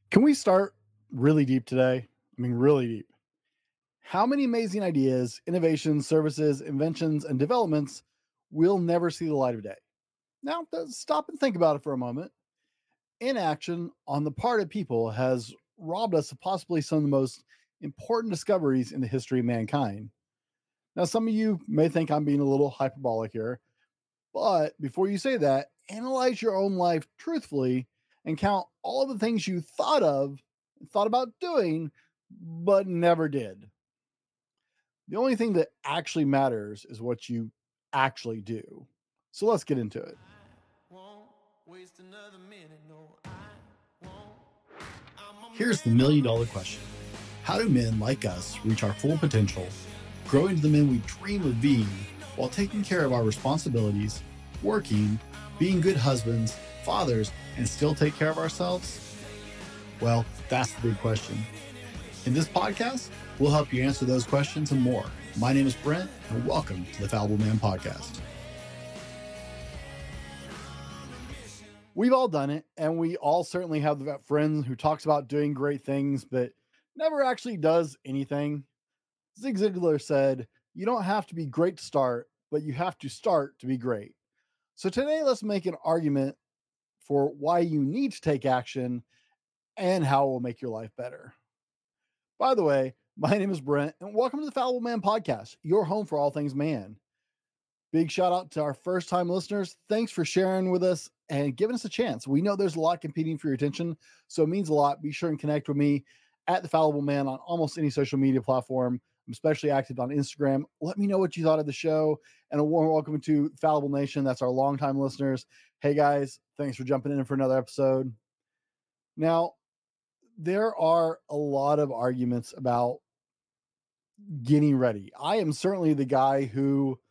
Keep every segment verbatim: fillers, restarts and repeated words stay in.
Can we start really deep today? I mean, really deep. How many amazing ideas, innovations, services, inventions, and developments will never see the light of day? Now, th- stop and think about it for a moment. Inaction on the part of people has robbed us of possibly some of the most important discoveries in the history of mankind. Now, some of you may think I'm being a little hyperbolic here, but before you say that, analyze your own life truthfully and count all of the things you thought of, thought about doing, but never did. The only thing that actually matters is what you actually do. So let's get into it. Here's the million dollar question. How do men like us reach our full potential, grow into the men we dream of being, while taking care of our responsibilities, working, being good husbands, fathers, and still take care of ourselves? Well, that's the big question. In this podcast, we'll help you answer those questions and more. My name is Brent, and welcome to the Fallible Man Podcast. We've all done it, and we all certainly have that friend who talks about doing great things, but never actually does anything. Zig Ziglar said, "You don't have to be great to start, but you have to start to be great." So today, let's make an argument for why you need to take action and how it will make your life better. By the way, my name is Brent, and welcome to the Fallible Man Podcast, your home for all things man. Big shout out to our first time listeners. Thanks for sharing with us and giving us a chance. We know there's a lot competing for your attention, so it means a lot. Be sure and connect with me at the Fallible Man on almost any social media platform. I'm especially active on Instagram. Let me know what you thought of the show, and a warm welcome to Fallible Nation. That's our longtime listeners. Hey guys, thanks for jumping in for another episode. Now, there are a lot of arguments about getting ready. I am certainly the guy who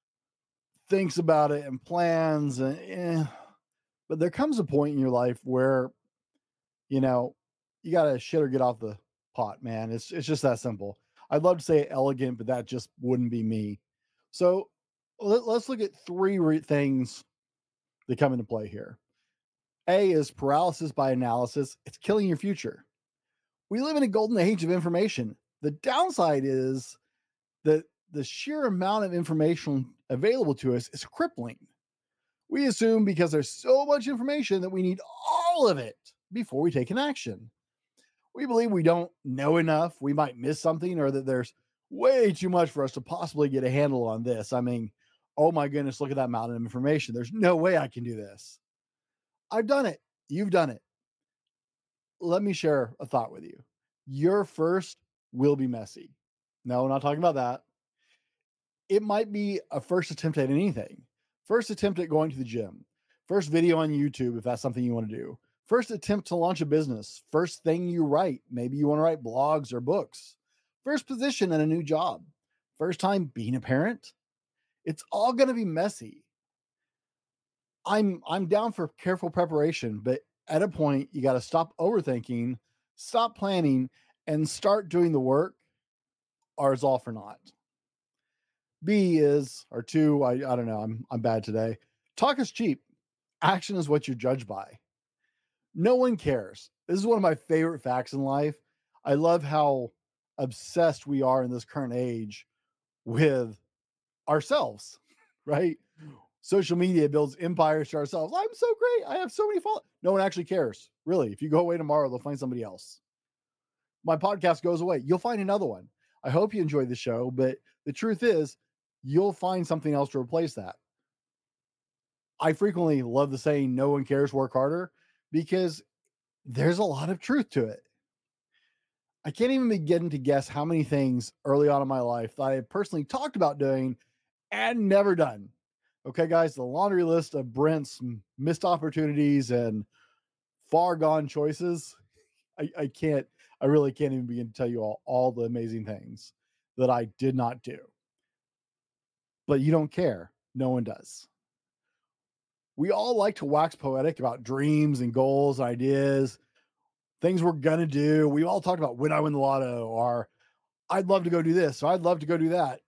thinks about it and plans, and eh, but there comes a point in your life where, you know, you got to shit or get off the pot, man. It's it's just that simple. I'd love to say elegant, but that just wouldn't be me. So let, let's look at three re- things that come into play here. A is paralysis by analysis. It's killing your future. We live in a golden age of information. The downside is that the sheer amount of information available to us is crippling. We assume because there's so much information that we need all of it before we take an action. We believe we don't know enough, we might miss something, or that there's way too much for us to possibly get a handle on this. I mean, oh my goodness, look at that mountain of information. There's no way I can do this. I've done it. You've done it. Let me share a thought with you. Your first will be messy. No, we're not talking about that. It might be a first attempt at anything. First attempt at going to the gym. First video on YouTube, if that's something you want to do. First attempt to launch a business. First thing you write. Maybe you want to write blogs or books. First position in a new job. First time being a parent. It's all going to be messy. I'm I'm down for careful preparation, but at a point you got to stop overthinking, stop planning, and start doing the work, or it's all for naught. B is, or two, I, I don't know, I'm I'm bad today. Talk is cheap. Action is what you're judged by. No one cares. This is one of my favorite facts in life. I love how obsessed we are in this current age with ourselves, right? Social media builds empires to ourselves. I'm so great. I have so many followers. No one actually cares. Really. If you go away tomorrow, they'll find somebody else. My podcast goes away. You'll find another one. I hope you enjoyed the show, but the truth is, you'll find something else to replace that. I frequently love the saying, no one cares, work harder, because there's a lot of truth to it. I can't even begin to guess how many things early on in my life that I have personally talked about doing and never done. Okay, guys, the laundry list of Brent's missed opportunities and far gone choices. I, I can't, I really can't even begin to tell you all, all the amazing things that I did not do. But you don't care. No one does. We all like to wax poetic about dreams and goals, ideas, things we're going to do. We all talked about when I win the lotto, or I'd love to go do this, or I'd love to go do that.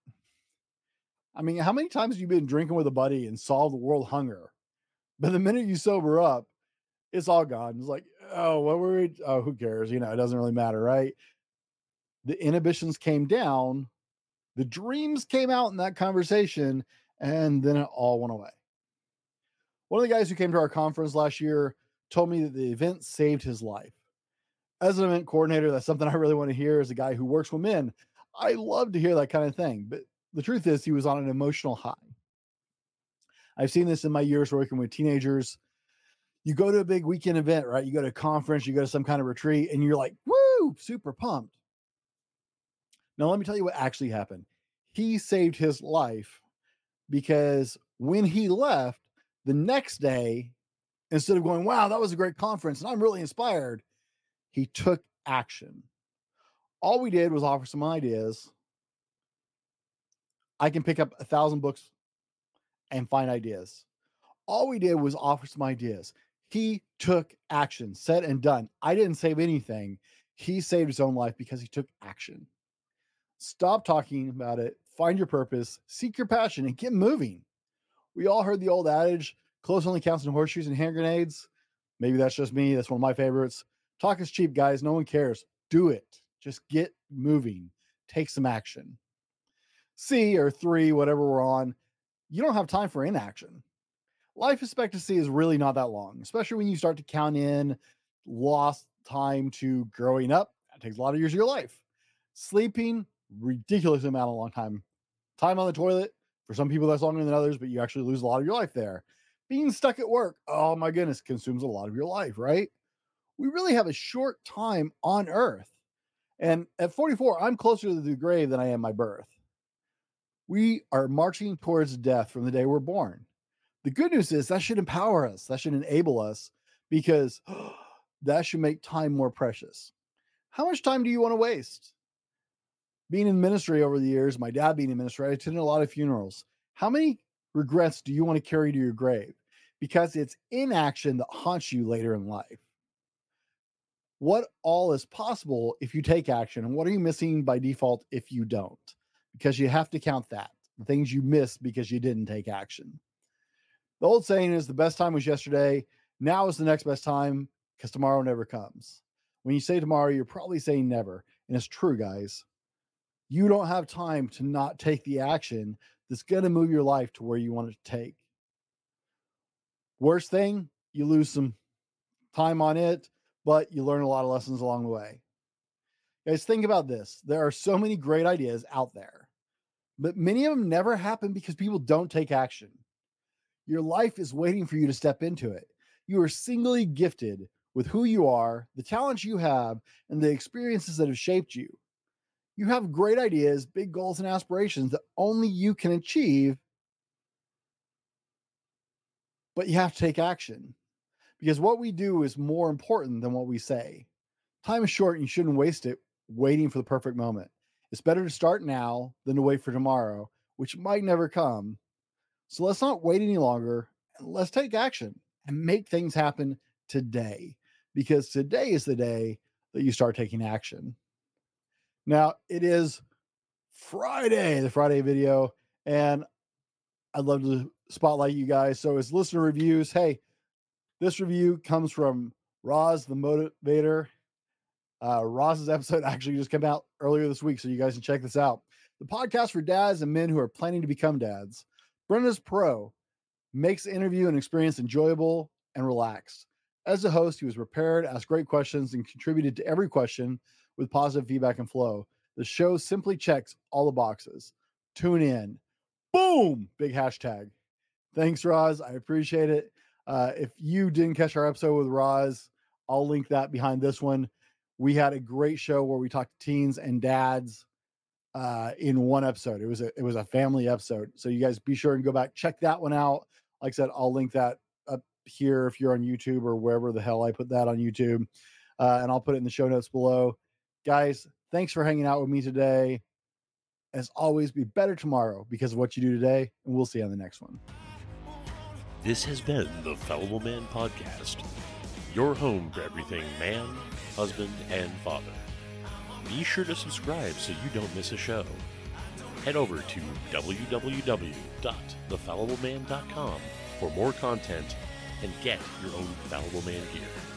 I mean, how many times have you been drinking with a buddy and solved the world hunger? But the minute you sober up, it's all gone. It's like, oh, what were we? Oh, who cares? You know, it doesn't really matter, right? The inhibitions came down, the dreams came out in that conversation, and then it all went away. One of the guys who came to our conference last year told me that the event saved his life. As an event coordinator, that's something I really want to hear as a guy who works with men. I love to hear that kind of thing. But the truth is, he was on an emotional high. I've seen this in my years working with teenagers. You go to a big weekend event, right? You go to a conference, you go to some kind of retreat, and you're like, woo, super pumped. Now, let me tell you what actually happened. He saved his life because when he left the next day, instead of going, wow, that was a great conference and I'm really inspired, he took action. All we did was offer some ideas. I can pick up a thousand books and find ideas. All we did was offer some ideas. He took action, said and done. I didn't save anything. He saved his own life because he took action. Stop talking about it. Find your purpose, seek your passion, and get moving. We all heard the old adage, clothes only counts in horseshoes and hand grenades. Maybe that's just me. That's one of my favorites. Talk is cheap, guys. No one cares. Do it. Just get moving. Take some action. C or three, whatever we're on, you don't have time for inaction. Life expectancy is really not that long, especially when you start to count in lost time to growing up. That takes a lot of years of your life. Sleeping, ridiculous amount of long time. Time on the toilet, for some people that's longer than others, but you actually lose a lot of your life there. Being stuck at work, oh my goodness, consumes a lot of your life, right? We really have a short time on earth. And at forty-four, I'm closer to the grave than I am my birth. We are marching towards death from the day we're born. The good news is that should empower us. That should enable us, because oh, that should make time more precious. How much time do you want to waste? Being in ministry over the years, my dad being in ministry, I attended a lot of funerals. How many regrets do you want to carry to your grave? Because it's inaction that haunts you later in life. What all is possible if you take action, and what are you missing by default if you don't? Because you have to count that, the things you missed because you didn't take action. The old saying is the best time was yesterday. Now is the next best time, because tomorrow never comes. When you say tomorrow, you're probably saying never. And it's true, guys. You don't have time to not take the action that's going to move your life to where you want it to take. Worst thing, you lose some time on it, but you learn a lot of lessons along the way. Guys, think about this. There are so many great ideas out there, but many of them never happen because people don't take action. Your life is waiting for you to step into it. You are singly gifted with who you are, the talents you have, and the experiences that have shaped you. You have great ideas, big goals, and aspirations that only you can achieve, but you have to take action, because what we do is more important than what we say. Time is short and you shouldn't waste it waiting for the perfect moment. It's better to start now than to wait for tomorrow, which might never come. So let's not wait any longer, and let's take action and make things happen today, because today is the day that you start taking action. Now, it is Friday, the Friday video, and I'd love to spotlight you guys. So as listener reviews, hey, this review comes from Roz the Motivator. Uh, Roz's episode actually just came out earlier this week, so you guys can check this out. The podcast for dads and men who are planning to become dads. Brenda's pro, makes the interview and experience enjoyable and relaxed. As a host, he was prepared, asked great questions, and contributed to every question with positive feedback and flow. The show simply checks all the boxes. Tune in. Boom! Big hashtag. Thanks, Roz. I appreciate it. Uh, if you didn't catch our episode with Roz, I'll link that behind this one. We had a great show where we talked to teens and dads uh, in one episode. It was a it was a family episode. So you guys be sure and go back, check that one out. Like I said, I'll link that up here if you're on YouTube or wherever the hell I put that on YouTube. Uh, and I'll put it in the show notes below. Guys, thanks for hanging out with me today. As always, be better tomorrow because of what you do today, and we'll see you on the next one. This has been the Fallible Man Podcast, your home for everything man, husband, and father. Be sure to subscribe so you don't miss a show. Head over to w w w dot the fallible man dot com for more content and get your own Fallible Man gear.